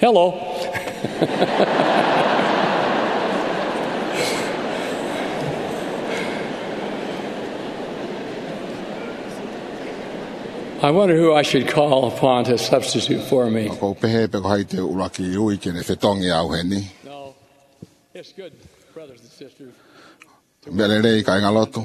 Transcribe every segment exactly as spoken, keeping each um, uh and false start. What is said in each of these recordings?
Hello. I wonder who I should call upon to substitute for me. Ko pehe pe ko haite uraki ui ke ne fetongi au heni. No, it's good, brothers and sisters. Belere ka ngaloto.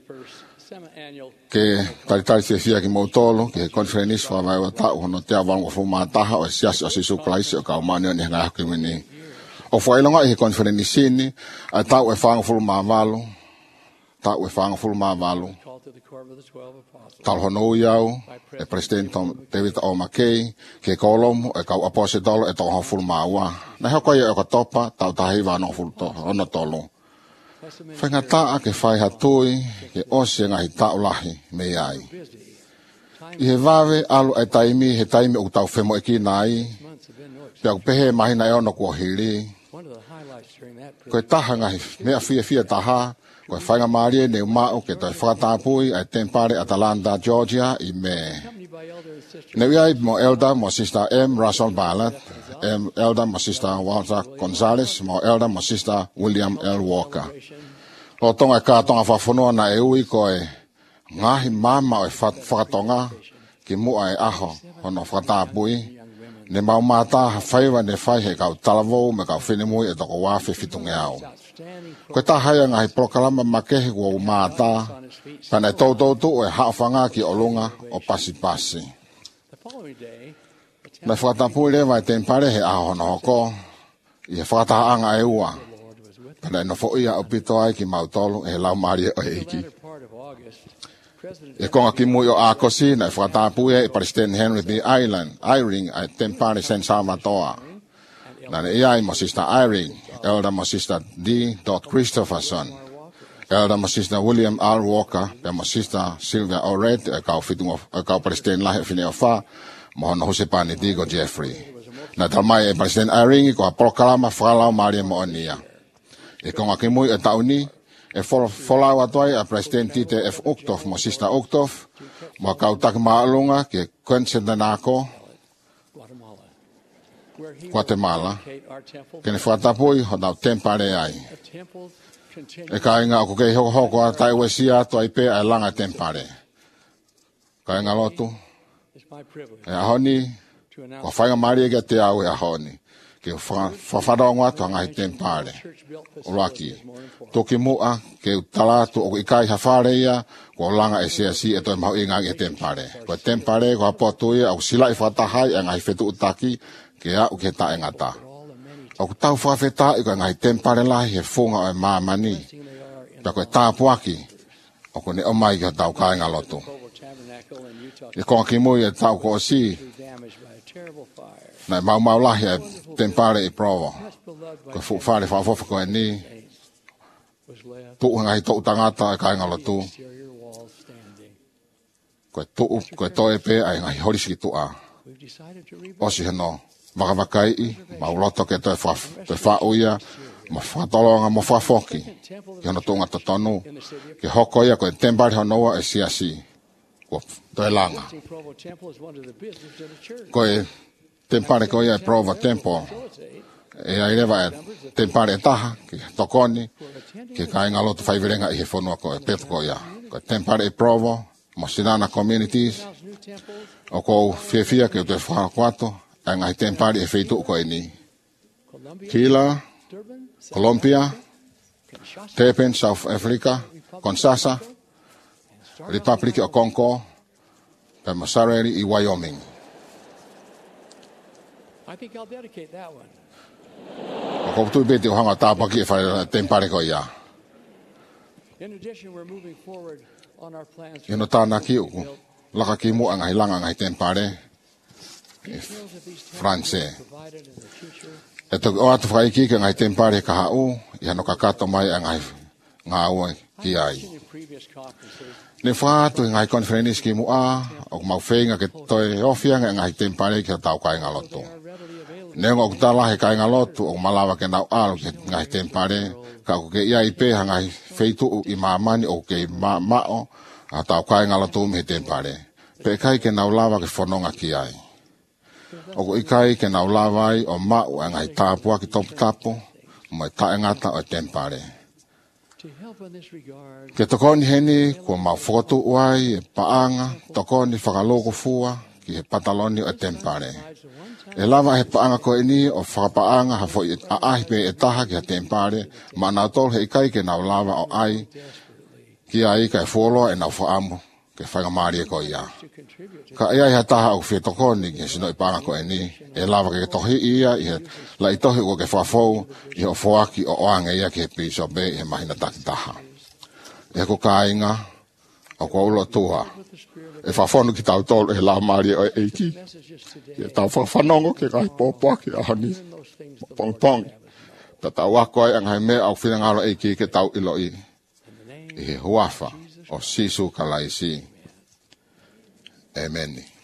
Ke tari tari se fia ki motolo ke conference fa vai wata ono te awan o fuma taha o sias o sisu place o ka mani ni nga ki mini. O foi longa e conference ni a ta o fanga fuma valo. Ta o fanga fuma valo. Tal hono iau, e presidente David O. McKay, ke kolom, e kau apostol, e toha fulmaua. Na hako ia e ka topa, tau tahi wano fulto, ono tolo. Whenga taa ke whai hatui, ke ose ngahi taulahi me ai. I he wawe alu e taimi, he taimi o tau whemo e ki nai, pia pehe mahina e ono kua hiri. Koe taha ngahi, mea fia fia taha, Koe whainga maarie ne umao ke toi whakatapui ai tempare Atalanta, Georgia i me. Ne iai mo elder mo sister M. Russell Bartlett, M. elder mo sister Walter Gonzalez, mo elder mo sister William L. Walker. Lo tonga ka tonga whafonua na e ui koe ngahi mama o e whakatonga ki mua e aho hono whakatapui. Ne mau mata ha whaiwa ne whai he kau talavou me kau whenimui e toko wafe fitunge au. Koe ta haya ngahi prokalama makehi kua umata, pana tau tau tu o e haafanga ki olunga o pasi pasi. Na whakatapui lewa e tempare he aho no hoko, i he whakataanga e ua. Pana ino fo ia o pito ai ki mautolu e he lau maria o eiki. E konga ki mui o Akosi, na whakatapui e President Henry B. Island, Iring, e tempare San Salvatoa. Na ne iai mo sister Iring, Elder mo sister D. Christopherson, Elder mo sister William R. Walker, pe mo sister Sylvia Ored, e kau fitungo, e kau President lahe fine o fa, mo hono husepani Digo Jeffrey. Na tamai e President Iring, ko a proklama whalau maria mo onia. E konga ki mui e tauni, e folau atoai a President T T F Uchtov, mo sister Uchtov, mo kau tak maalunga ke Quentin Danako, Guatemala, kene whatapui ho nau tempare ai. E ka inga o kei hoko hoko a tai wesia to ai pe ai langa tempare. Ka inga lotu, e ahoni, ko whainga maria ke te au e ahoni, ke whawharonga to ngai tempare, o laki. Toki mua, ke utalatu o ikai hawhare ia, ko langa e sea si e toi mahu inga e tempare. Ko tempare, ko apotu ia, au sila i whatahai, e ngai whetu utaki, ke au ke tae ngata. O ku tau whawheta i koe ngai tempare lahi he whunga o e māmani. Pia koe tāpuaki, o ku ne o mai ke tau kāinga lotu. I konga ki mui e tau ko o si, na mau mau lahi e tempare i provo. Koe fu whare whawhofa koe ni, tuu ngai tau tangata e kāinga lotu. Koe tuu, koe toe pe ai ngai horisiki tua. Osi heno. Makamakai i, mauloto ke toi whauia, ma whatolonga mo whafoki, ki hono tunga totonu, ke hoko ia koe tempari honoa e siasi, ko toi langa. Koe tempari koe ia e Provo Temple, e airewa e tempari e taha, ki tokoni, ki kainga lotu whaivirenga i he whanua koe petuko ia. Koe tempari e Provo, mo Sinana Communities, o kou whiawhia ke toi whakakuato, a ngai tempari e wheitu ko e ni. Kila, Colombia, Durban, South Africa, Kinshasa, Republic of Congo, pe Masareri i Wyoming. I think I'll dedicate that one. O ko tu beti o hanga tāpaki e whare tempari ko ia. In addition, we're moving forward on our plans. Ino tāna ki uku, laka ki mu angai langa ngai tempari, France. E toki o atu whaiki ke ngai tempare ka hau, i hano kakato mai a ngai ngā ua ki ai. Ne whaatu i ngai konferenis ki mua, o mau whenga ke toi ofia ngai tempare ki tau kai ngalotu. Ne ngā kutala he kai ngalotu, o malawa ke nau alu ki ngai tempare, ka ku ke ia i pe ngai wheitu i mamani o ke ma mao, a tau kai ngalotu mi he tempare. Pe kai ke nau lawa ke whanonga ki ai. O ko ikai ke nau lawai o mau e ngai tāpua ki topu tapu, mai tae ngata o tempare. To help in this regard, Ke tokoni heni kua mau whakatu uai e paanga, tokoni whakaloko fua ki he pataloni o tempare. E lava he paanga ko ini o whakapaanga ha fo i a ahi pe e taha ki ha tempare, ma nau tol he ikai ke nau lava o ai, ki ai ka e wholoa e nau whaamu, ke whainga maari e ko ia. to contribute to Ka ia i ha taha au whia tokoni ki he sino i paanga ko ini, e lava ke tohi ia, i he la i tohi o ke whafou, i o whoaki o oanga ia ki he piso be i he mahina taki taha. E ko kāinga, o ko ulo tua, the spirit of e whafonu ki tau tolu e la maari o eiki, messages today. e tau whawhanongo ke kai pōpua ki ahani, Even those things the pong Lord pong. would have us know. Ta tau wako ai angai mea au whina ngaro eiki ke tau ilo i, In the name i he huafa o Sisu Kalaisi. Amen.